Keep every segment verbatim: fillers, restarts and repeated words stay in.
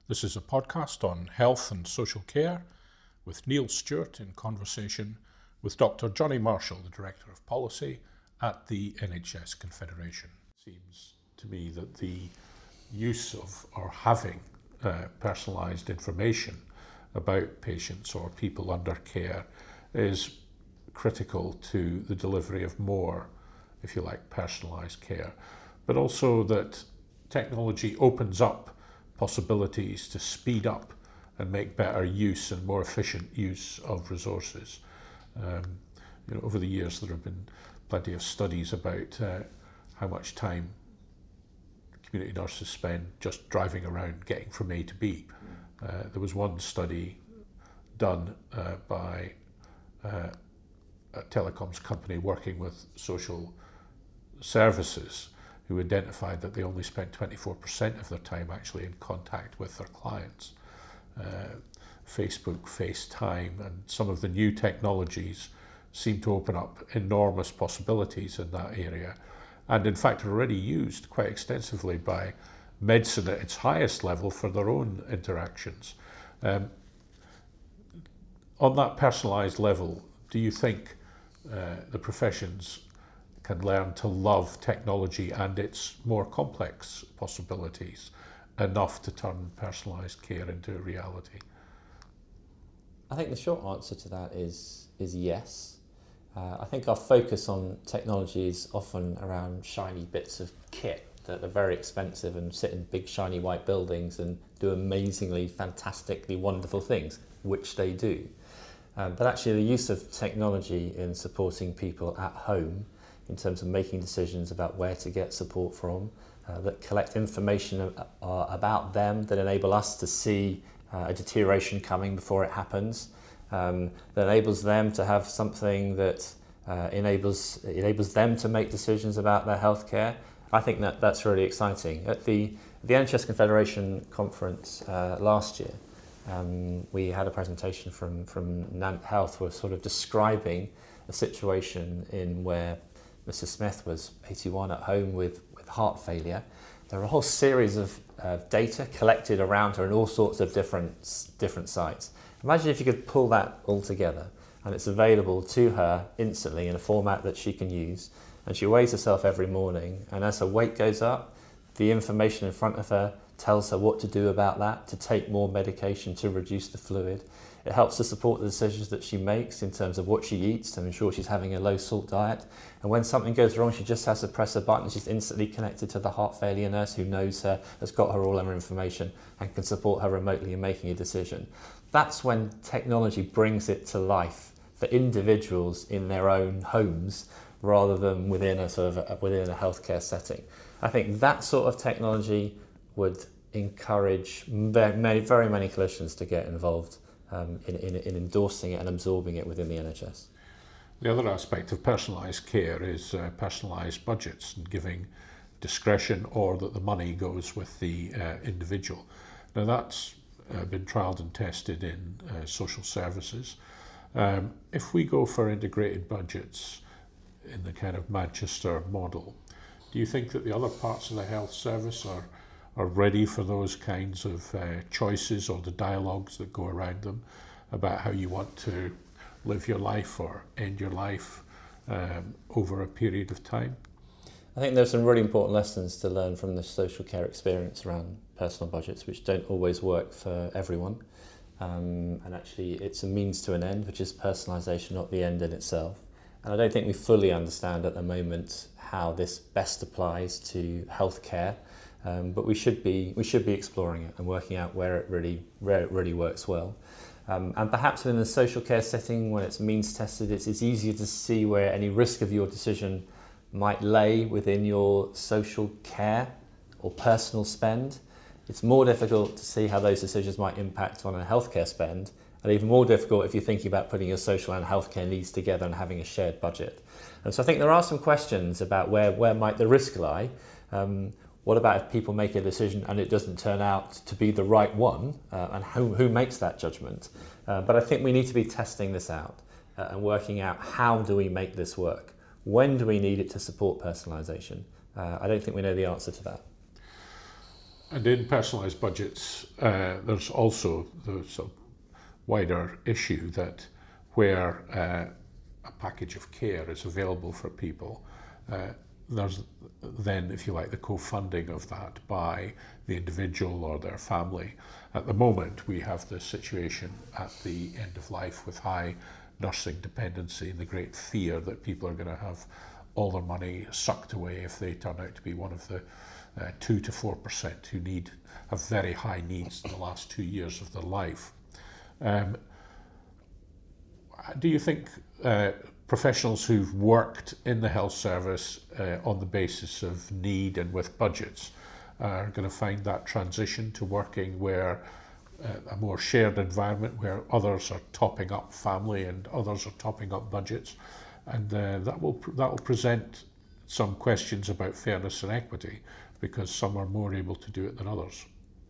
This is a podcast on health and social care with Neil Stewart in conversation with Doctor Johnny Marshall, the Director of Policy at the N H S Confederation. It seems to me that the use of or having uh, personalised information about patients or people under care is critical to the delivery of more, if you like, personalised care, but also that technology opens up possibilities to speed up and make better use and more efficient use of resources. Um, you know, over the years there have been plenty of studies about uh, how much time community nurses spend just driving around getting from A to B. Uh, there was one study done uh, by uh, a telecoms company working with social services who identified that they only spent twenty-four percent of their time actually in contact with their clients. Uh, Facebook, FaceTime, and some of the new technologies seem to open up enormous possibilities in that area, and in fact are already used quite extensively by medicine at its highest level for their own interactions. Um, on that personalised level, do you think uh, the professions can learn to love technology and its more complex possibilities enough to turn personalised care into a reality? I think the short answer to that is is yes. Uh, I think our focus on technology is often around shiny bits of kit that are very expensive and sit in big shiny white buildings and do amazingly, fantastically wonderful things, which they do. Um, but actually the use of technology in supporting people at home in terms of making decisions about where to get support from, uh, that collect information uh, about them, that enable us to see uh, a deterioration coming before it happens, um, that enables them to have something that uh, enables enables them to make decisions about their healthcare. I think that that's really exciting. At the the N H S Confederation conference uh, last year, um, we had a presentation from from Nant Health, who was sort of describing a situation in where Missus Smith was eighty-one at home with, with heart failure. There were a whole series of uh, data collected around her in all sorts of different different sites. Imagine if you could pull that all together and it's available to her instantly in a format that she can use, and she weighs herself every morning, and as her weight goes up, the information in front of her tells her what to do about that, to take more medication to reduce the fluid. It helps to support the decisions that she makes in terms of what she eats to ensure she's having a low salt diet. And when something goes wrong, she just has to press a button. She's instantly connected to the heart failure nurse who knows her, has got her all her information and can support her remotely in making a decision. That's when technology brings it to life for individuals in their own homes rather than within a sort of a, within a healthcare setting. I think that sort of technology would encourage very many, very many clinicians to get involved Um, in, in, in endorsing it and absorbing it within the N H S. The other aspect of personalised care is uh, personalised budgets and giving discretion, or that the money goes with the uh, individual. Now that's uh, been trialled and tested in uh, social services. Um, if we go for integrated budgets in the kind of Manchester model, do you think that the other parts of the health service are are ready for those kinds of uh, choices, or the dialogues that go around them about how you want to live your life or end your life um, over a period of time? I think there's some really important lessons to learn from the social care experience around personal budgets, which don't always work for everyone. Um, and actually it's a means to an end, which is personalisation, not the end in itself. And I don't think we fully understand at the moment how this best applies to healthcare. Um, but we should be we should be exploring it and working out where it really where it really works well. Um, and perhaps in the social care setting, when it's means tested, it's, it's easier to see where any risk of your decision might lay within your social care or personal spend. It's more difficult to see how those decisions might impact on a healthcare spend, and even more difficult if you're thinking about putting your social and healthcare needs together and having a shared budget. And so I think there are some questions about where where might the risk lie. Um, What about if people make a decision and it doesn't turn out to be the right one, uh, and who, who makes that judgment? Uh, but I think we need to be testing this out uh, and working out, how do we make this work? When do we need it to support personalisation? Uh, I don't think we know the answer to that. And in personalised budgets, uh, there's also the sort of wider issue that where uh, a package of care is available for people, uh, there's then, if you like, the co-funding of that by the individual or their family. At the moment, we have the situation at the end of life with high nursing dependency and the great fear that people are going to have all their money sucked away if they turn out to be one of the uh, two to four percent who need have very high needs in the last two years of their life. Um, do you think uh, professionals who've worked in the health service uh, on the basis of need and with budgets are going to find that transition to working where uh, a more shared environment where others are topping up family and others are topping up budgets, and uh, that will that will present some questions about fairness and equity because some are more able to do it than others?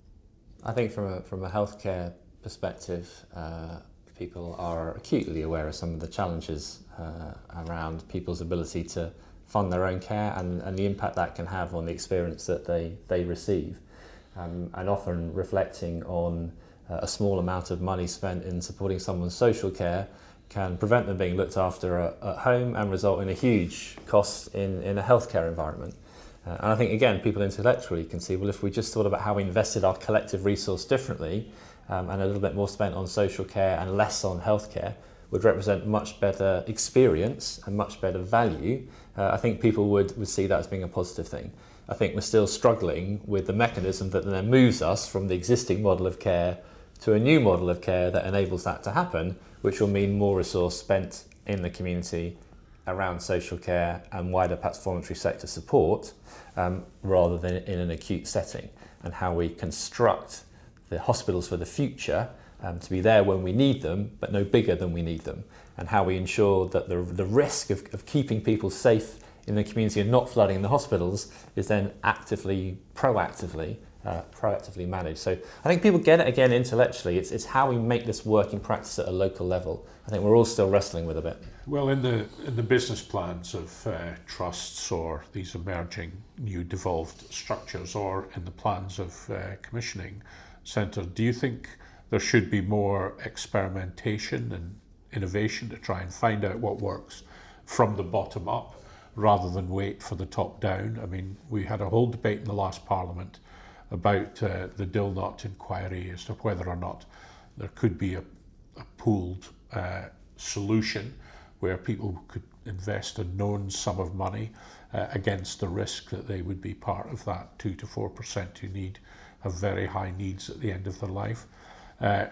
I think from a from a healthcare perspective, uh, people are acutely aware of some of the challenges uh, around people's ability to fund their own care and, and the impact that can have on the experience that they, they receive. Um, and often reflecting on uh, a small amount of money spent in supporting someone's social care can prevent them being looked after at, at home and result in a huge cost in, in a healthcare environment. Uh, and I think, again, people intellectually can see, well, if we just thought about how we invested our collective resource differently, Um, and a little bit more spent on social care and less on healthcare, would represent much better experience and much better value. Uh, I think people would, would see that as being a positive thing. I think we're still struggling with the mechanism that then moves us from the existing model of care to a new model of care that enables that to happen, which will mean more resource spent in the community around social care and wider perhaps voluntary sector support, um, rather than in an acute setting, and how we construct the hospitals for the future um, to be there when we need them, but no bigger than we need them, and how we ensure that the, the risk of, of keeping people safe in the community and not flooding the hospitals is then actively, proactively, uh, proactively managed. So I think people get it again intellectually. It's, it's how we make this work in practice at a local level. I think we're all still wrestling with a bit. Well, in the in the business plans of uh, trusts or these emerging new devolved structures, or in the plans of uh, commissioning centre, do you think there should be more experimentation and innovation to try and find out what works from the bottom up rather than wait for the top down? I mean, we had a whole debate in the last Parliament about uh, the Dilnot inquiry as to whether or not there could be a, a pooled uh, solution where people could invest a known sum of money uh, against the risk that they would be part of that two to four percent who need have very high needs at the end of their life. Uh,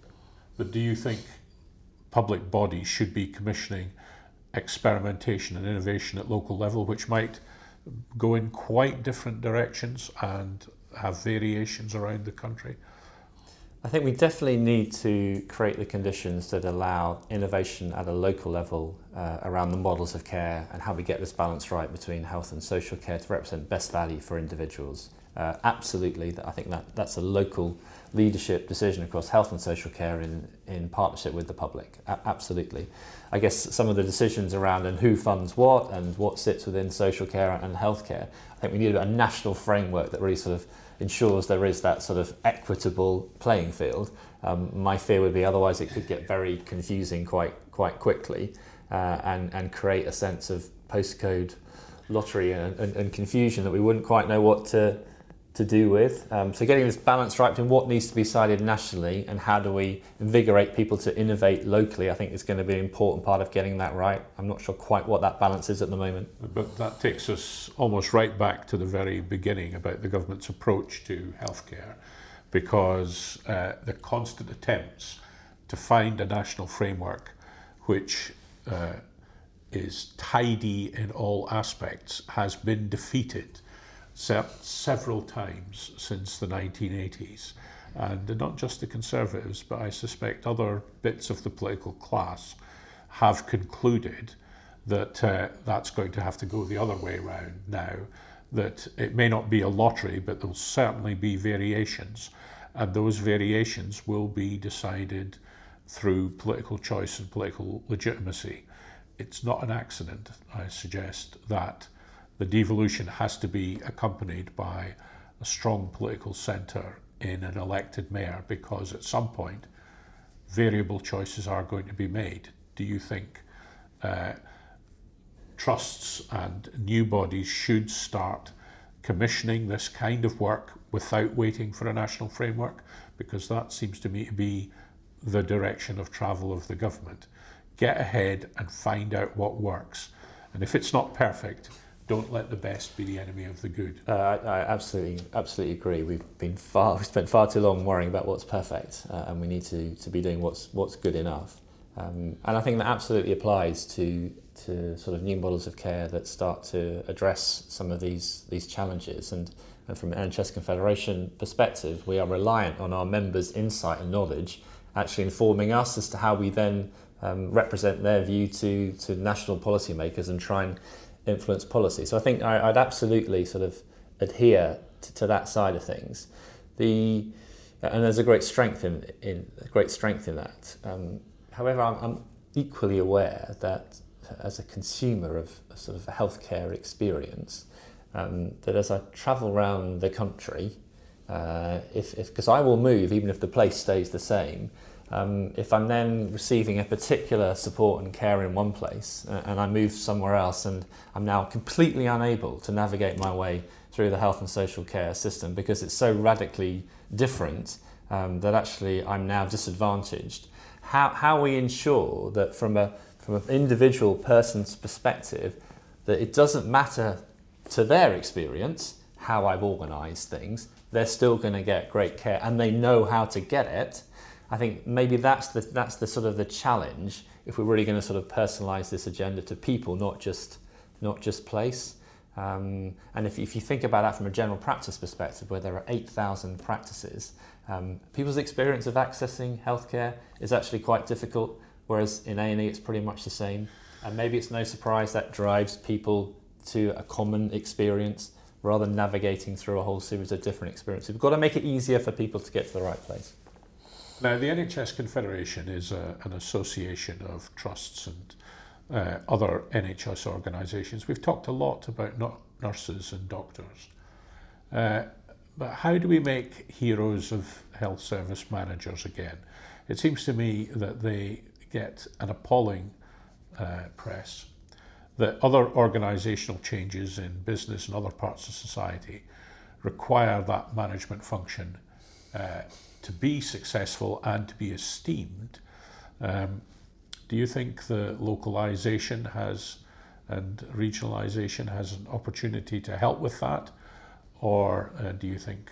but do you think public bodies should be commissioning experimentation and innovation at local level, which might go in quite different directions and have variations around the country? I think we definitely need to create the conditions that allow innovation at a local level uh, around the models of care and how we get this balance right between health and social care to represent best value for individuals. Uh, absolutely, I think that that's a local leadership decision across health and social care in, in partnership with the public. A- absolutely. I guess some of the decisions around and who funds what and what sits within social care and healthcare, I think we need a national framework that really sort of ensures there is that sort of equitable playing field. Um, my fear would be otherwise it could get very confusing quite quite quickly uh, and, and create a sense of postcode lottery and, and, and confusion that we wouldn't quite know what to to do with. Um, so getting this balance right between what needs to be decided nationally and how do we invigorate people to innovate locally, I think is going to be an important part of getting that right. I'm not sure quite what that balance is at the moment. But that takes us almost right back to the very beginning about the government's approach to healthcare, because uh, the constant attempts to find a national framework which uh, is tidy in all aspects has been defeated several times since the nineteen eighties, and not just the Conservatives, but I suspect other bits of the political class have concluded that uh, that's going to have to go the other way around now, that it may not be a lottery, but there'll certainly be variations, and those variations will be decided through political choice and political legitimacy. It's not an accident, I suggest, that the devolution has to be accompanied by a strong political centre in an elected mayor, because at some point variable choices are going to be made. Do you think uh, trusts and new bodies should start commissioning this kind of work without waiting for a national framework? Because that seems to me to be the direction of travel of the government. Get ahead and find out what works. And if it's not perfect, don't let the best be the enemy of the good. Uh, I, I absolutely, absolutely agree. We've been far, we spent far too long worrying about what's perfect, uh, and we need to, to be doing what's what's good enough. Um, and I think that absolutely applies to to sort of new models of care that start to address some of these these challenges. And, and from an N H S Confederation perspective, we are reliant on our members' insight and knowledge actually informing us as to how we then um, represent their view to to national policymakers and try and influence policy. So I think I, I'd absolutely sort of adhere to, to that side of things. The and there's a great strength in in a great strength in that. Um, however, I'm, I'm equally aware that as a consumer of a sort of a healthcare experience, um, that as I travel around the country, uh, if if because I will move even if the place stays the same. Um, if I'm then receiving a particular support and care in one place uh, and I move somewhere else and I'm now completely unable to navigate my way through the health and social care system because it's so radically different um, that actually I'm now disadvantaged. How, how we ensure that from a from an individual person's perspective that it doesn't matter to their experience how I've organised things, they're still going to get great care and they know how to get it. I think maybe that's the that's the sort of the challenge if we're really going to sort of personalise this agenda to people, not just not just place. Um, and if if you think about that from a general practice perspective, where there are eight thousand practices, um, people's experience of accessing healthcare is actually quite difficult. Whereas in A and E, it's pretty much the same. And maybe it's no surprise that drives people to a common experience rather than navigating through a whole series of different experiences. We've got to make it easier for people to get to the right place. Now, the N H S Confederation is a, an association of trusts and uh, other N H S organisations. We've talked a lot about not nurses and doctors. Uh, but how do we make heroes of health service managers again? It seems to me that they get an appalling uh, press, that other organisational changes in business and other parts of society require that management function uh, to be successful and to be esteemed. Um, do you think the localisation has and regionalisation has an opportunity to help with that? Or uh, do you think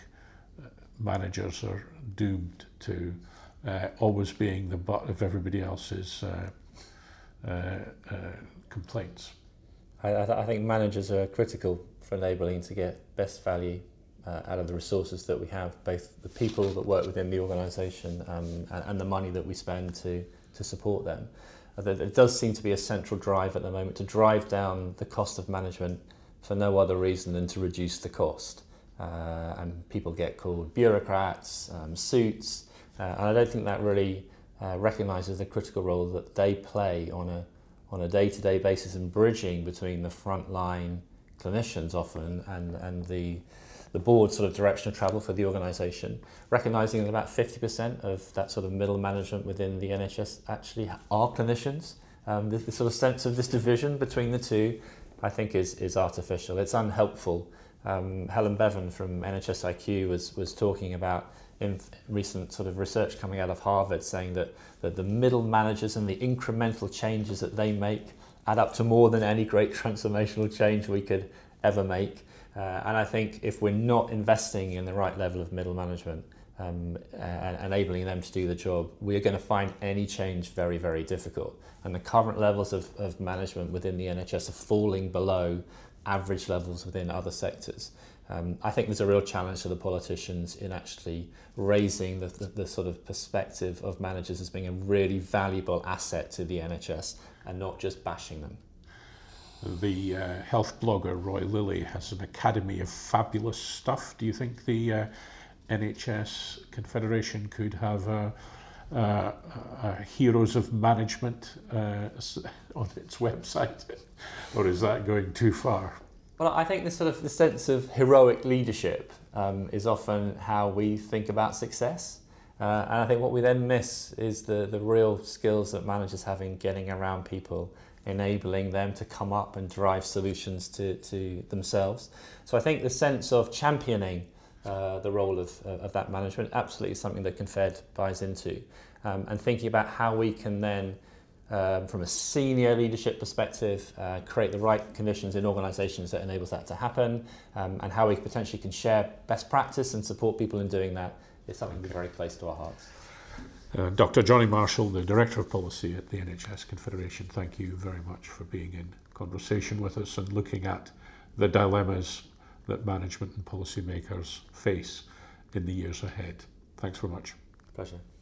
managers are doomed to uh, always being the butt of everybody else's uh, uh, uh, complaints? I, I, th- I think managers are critical for enabling to get best value Uh, out of the resources that we have, both the people that work within the organisation um, and, and the money that we spend to, to support them. Uh, there does seem to be a central drive at the moment to drive down the cost of management for no other reason than to reduce the cost. Uh, and people get called bureaucrats, um, suits, uh, and I don't think that really uh, recognises the critical role that they play on a, on a day-to-day basis in bridging between the frontline clinicians often and, and the the board sort of direction of travel for the organisation, recognising that about fifty percent of that sort of middle management within the N H S actually are clinicians. Um, this, this sort of sense of this division between the two, I think, is is artificial. It's unhelpful. Um, Helen Bevan from N H S I Q was was talking about in recent sort of research coming out of Harvard, saying that that the middle managers and the incremental changes that they make add up to more than any great transformational change we could ever make. Uh, and I think if we're not investing in the right level of middle management um, and enabling them to do the job, we're going to find any change very, very difficult. And the current levels of, of management within the N H S are falling below average levels within other sectors. Um, I think there's a real challenge to the politicians in actually raising the, the, the sort of perspective of managers as being a really valuable asset to the N H S and not just bashing them. The uh, health blogger Roy Lilly has an academy of fabulous stuff. Do you think the uh, N H S Confederation could have a, a, a Heroes of Management uh, on its website? Or is that going too far? Well, I think this sort of the sense of heroic leadership um, is often how we think about success. Uh, and I think what we then miss is the, the real skills that managers have in getting around people, enabling them to come up and drive solutions to, to themselves. So I think the sense of championing uh, the role of, of that management absolutely is something that Confed buys into. Um, and thinking about how we can then, um, from a senior leadership perspective, uh, create the right conditions in organisations that enables that to happen, um, and how we potentially can share best practice and support people in doing that is something very close to our hearts. Uh, Doctor Johnny Marshall, the Director of Policy at the N H S Confederation, thank you very much for being in conversation with us and looking at the dilemmas that management and policymakers face in the years ahead. Thanks very much. Pleasure.